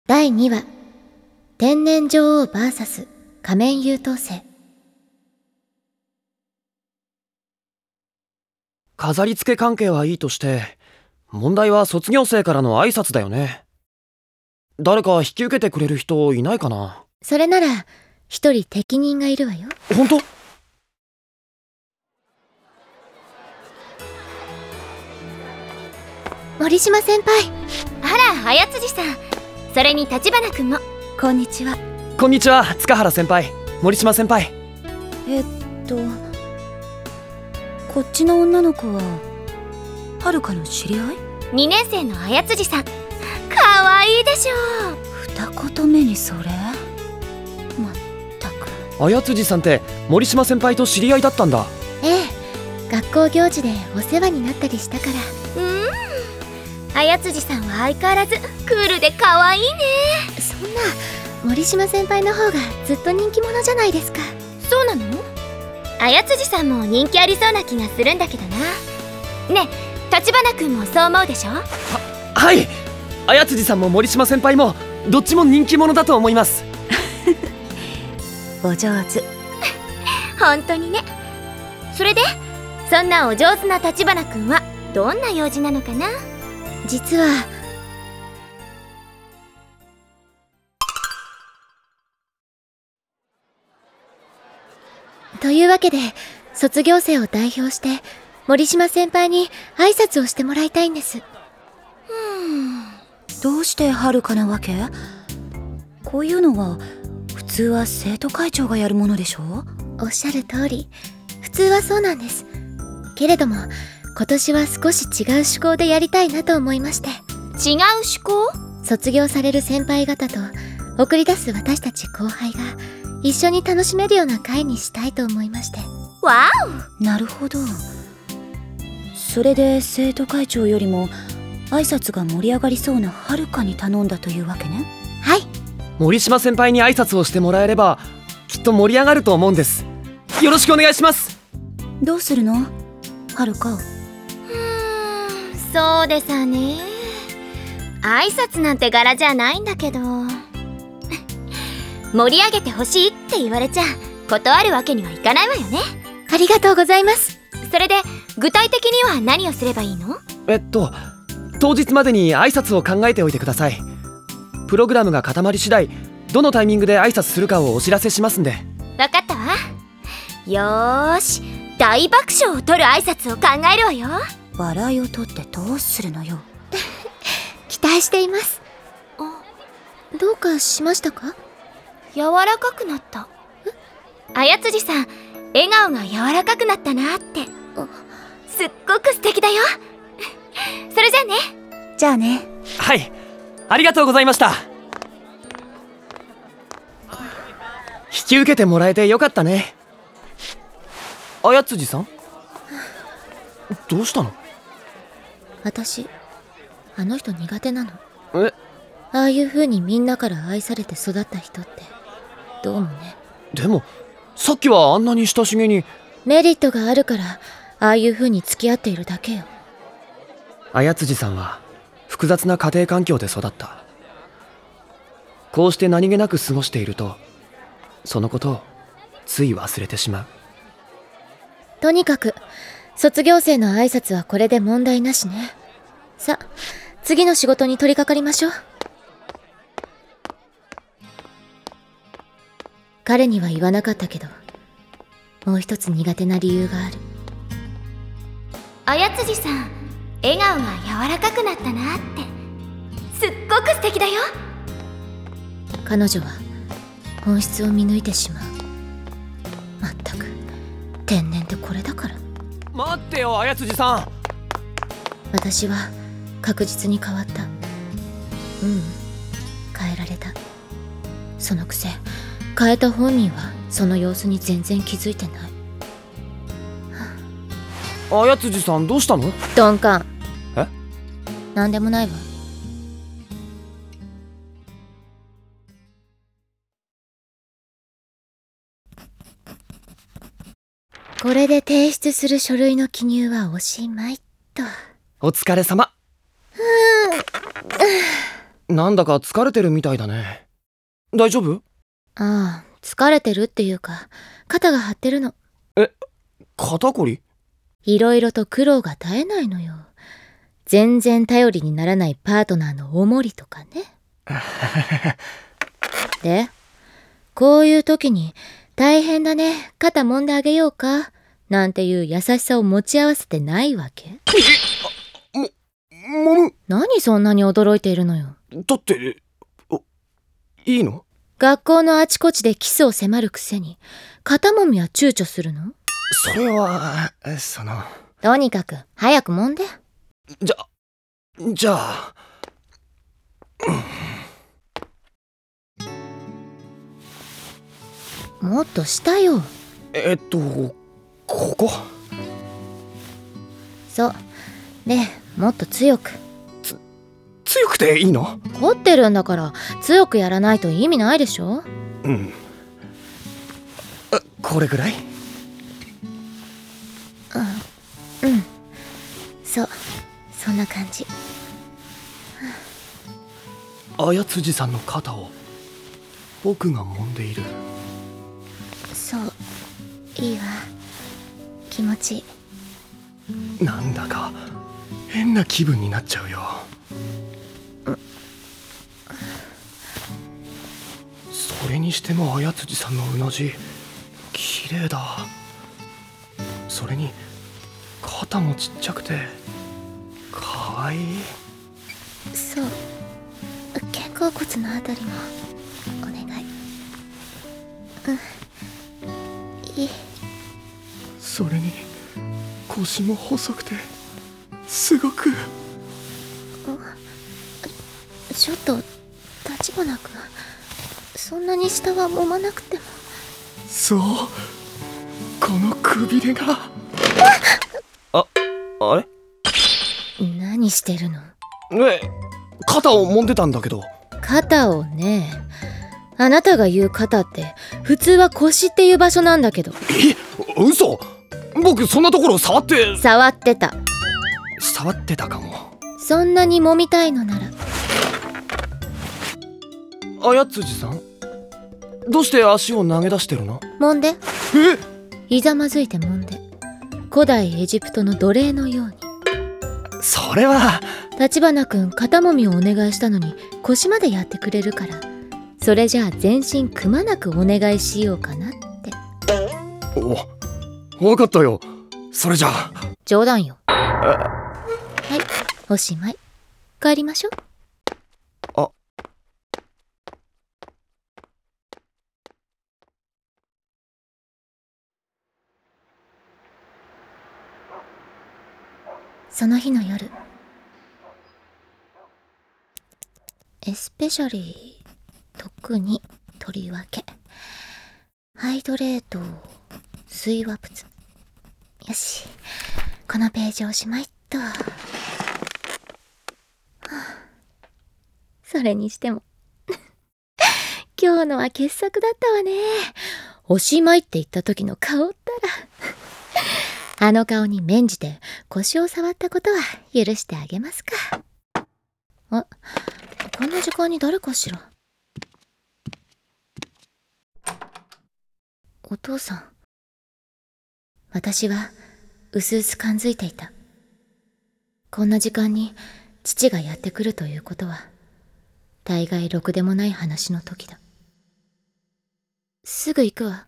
第2話、天然女王 VS 仮面優等生。 飾り付け関係はいいとして、問題は卒業生からの挨拶だよね。誰か引き受けてくれる人いないかな。 それなら一人適任がいるわよ。 本当？ 森島先輩。 あら、綾辻さん。それに立花君も。 こんにちは。 こんにちは、塚原先輩、森島先輩。 こっちの女の子は遥の知り合い ？2年生の綾辻さん。かわいいでしょう。 二言目にそれ。まったく。 綾辻さんって森島先輩と知り合いだったんだ。 ええ、学校行事でお世話になったりしたから。 綾辻さんは相変わらずクールでかわいいね。 そんな、森島先輩の方がずっと人気者じゃないですか。 そうなの？綾辻さんも人気ありそうな気がするんだけどな。ねえ、立花君もそう思うでしょ？ はい、綾辻さんも森島先輩もどっちも人気者だと思います。 お上手。 本当にね。それでそんなお上手な立花君はどんな用事なのかな？ 実はというわけで、卒業生を代表して森島先輩に挨拶をしてもらいたいんです。 どうして遥なわけ？こういうのは普通は生徒会長がやるものでしょ？ おっしゃる通り、普通はそうなんです。けれども今年は少し違う趣向でやりたいなと思いまして。 違う趣向？ 卒業される先輩方と送り出す私たち後輩が一緒に楽しめるような会にしたいと思いまして。 わお！なるほど。それで生徒会長よりも挨拶が盛り上がりそうな遥に頼んだというわけね。 はい。 森島先輩に挨拶をしてもらえればきっと盛り上がると思うんです。よろしくお願いします。 どうするの？遥。 そうでさね。挨拶なんて柄じゃないんだけど盛り上げてほしいって言われちゃ断るわけにはいかないわよね。 ありがとうございます。 それで具体的には何をすればいいの？ 当日までに挨拶を考えておいてください。プログラムが固まり次第どのタイミングで挨拶するかをお知らせしますんで。 わかったわ。よーし、大爆笑を取る挨拶を考えるわよ。 笑いを取ってどうするのよ。 期待しています。どうかしましたか？ 柔らかくなった。綾辻さん、笑顔が柔らかくなったなって。すっごく素敵だよ。それじゃあね。 じゃあね。 はい、ありがとうございました。引き受けてもらえてよかったね。綾辻さん、どうしたの？ 私、あの人苦手なの。 え？ ああいう風にみんなから愛されて育った人ってどうもね。 でもさっきはあんなに親しげに。 メリットがあるからああいう風に付き合っているだけよ。 綾辻さんは複雑な家庭環境で育った。こうして何気なく過ごしているとそのことをつい忘れてしまう。 とにかく卒業生の挨拶はこれで問題なしね。さあ、次の仕事に取り掛かりましょう。彼には言わなかったけど、もう一つ苦手な理由がある。 綾辻さん、笑顔が柔らかくなったなって。すっごく素敵だよ。 彼女は本質を見抜いてしまう。まったく天然ってこれだから。 待ってよ綾辻さん。 私は確実に変わった。変えられた。そのくせ変えた本人はその様子に全然気づいてない。 綾辻さん、どうしたの？ 鈍感。 え？ なんでもないわ。これで提出する書類の記入はおしまいっと。 お疲れ様。 なんだか疲れてるみたいだね。大丈夫？ ああ、疲れてるっていうか、肩が張ってるの。 肩こり？ いろいろと苦労が絶えないのよ。全然頼りにならないパートナーのおもりとかね。で、こういう時に、大変だね、肩揉んであげようか、なんていう優しさを持ち合わせてないわけ？ 揉む？ 何そんなに驚いているのよ。 だって、いいの？ 学校のあちこちでキスを迫るくせに、肩もみは躊躇するの？ それは、 とにかく、早く揉んで。 じゃあ、 もっと下よ。 ここ？ そう。で、もっと強く。 強くていいの？ 凝ってるんだから、強くやらないと意味ないでしょ？ うん。これぐらい？ うん。そう。そんな感じ。 綾辻さんの肩を僕が揉んでいる。 そう。いいわ。気持ちいい。 なんだか変な気分になっちゃうよ。それにしても綾辻さんのうなじ綺麗だ。それに肩もちっちゃくてかわいい。 そう。肩甲骨のあたりもお願い。いい。 それに腰も細くてすごく。 ちょっと立花君、そんなに下は揉まなくても。 そう、このくびれが。あれ？ 何してるの？ 肩を揉んでたんだけど。 肩をね。あなたが言う肩って普通は腰っていう場所なんだけど。 嘘。僕そんなところ触ってたかも。 そんなに揉みたいのなら。 綾辻さん、どうして足を投げ出してるの？ 揉んで。ひざまずいて揉んで。古代エジプトの奴隷のように。 それは。 立花君、肩もみをお願いしたのに腰までやってくれるから、それじゃあ全身くまなくお願いしようかなって。 分かったよ。それじゃあ。 冗談よ。はい、おしまい。帰りましょう。その日の夜、エスペシャリー、特にとりわけ、ハイドレート、水和物。よし、このページおしまいっと。それにしても今日のは傑作だったわね。おしまいって言った時の顔ったらあの顔に免じて腰を触ったことは許してあげますか。こんな時間に誰かしら。お父さん。私はうすうす感づいていた。こんな時間に父がやってくるということは大概ろくでもない話の時だ。すぐ行くわ。